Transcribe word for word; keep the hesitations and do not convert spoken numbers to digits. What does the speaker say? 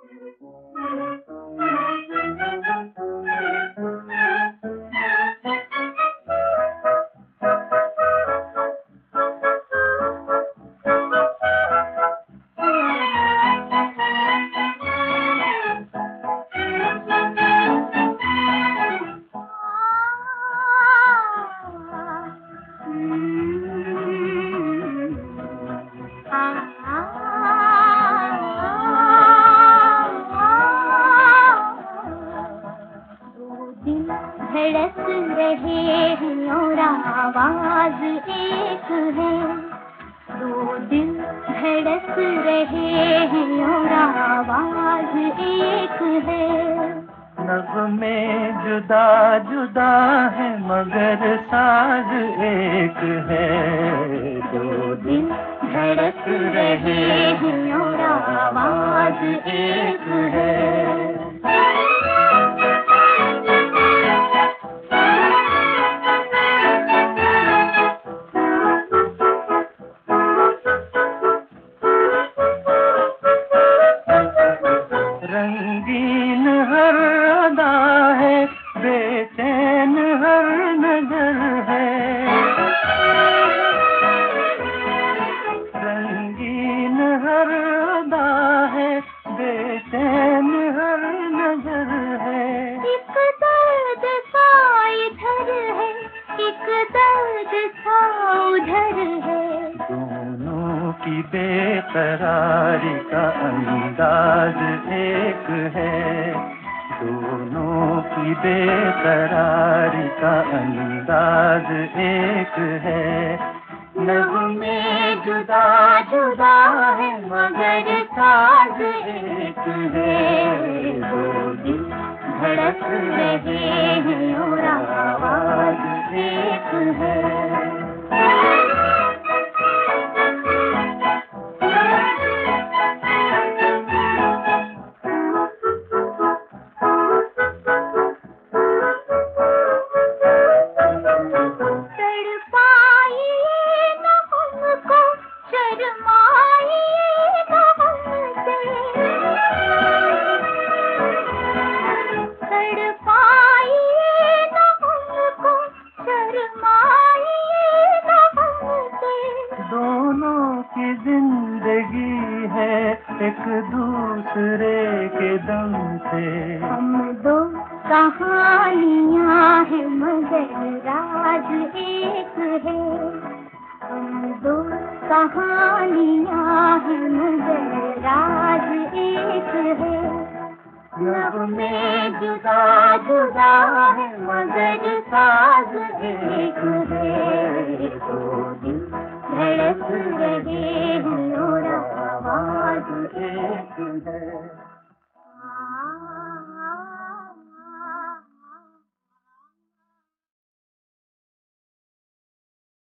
धड़क रहे हैं और आवाज एक है, दो दिल धड़क रहे हैं और आवाज एक है। नग़्मे जुदा जुदा है मगर साज एक है, दो दिल धड़क रहे हैं और आवाज एक है। रंगीन हर अदा है, बेचैन हर नजर है, रंगीन हर अदा है, बेचैन हर नजर है। एक दर्द सा इधर है, एक दर्द सा उधर है, दोनों की बेकरारी का अंदाज एक है, दोनों की बेकरारी का अंदाज एक है। नग़्मे जुदा जुदा है मगर साज एक है, दो दिल धड़क रहे हैं और आवाज एक है। दोनों की जिंदगी है एक दूसरे के दम से, हम दो कहानियाँ हैं मगर राज एक है, हम दो कहानियाँ हैं मगर राज एक है। नग़्मे जुदा जुदा है मगर साज एक है, दो दिल धड़क रहे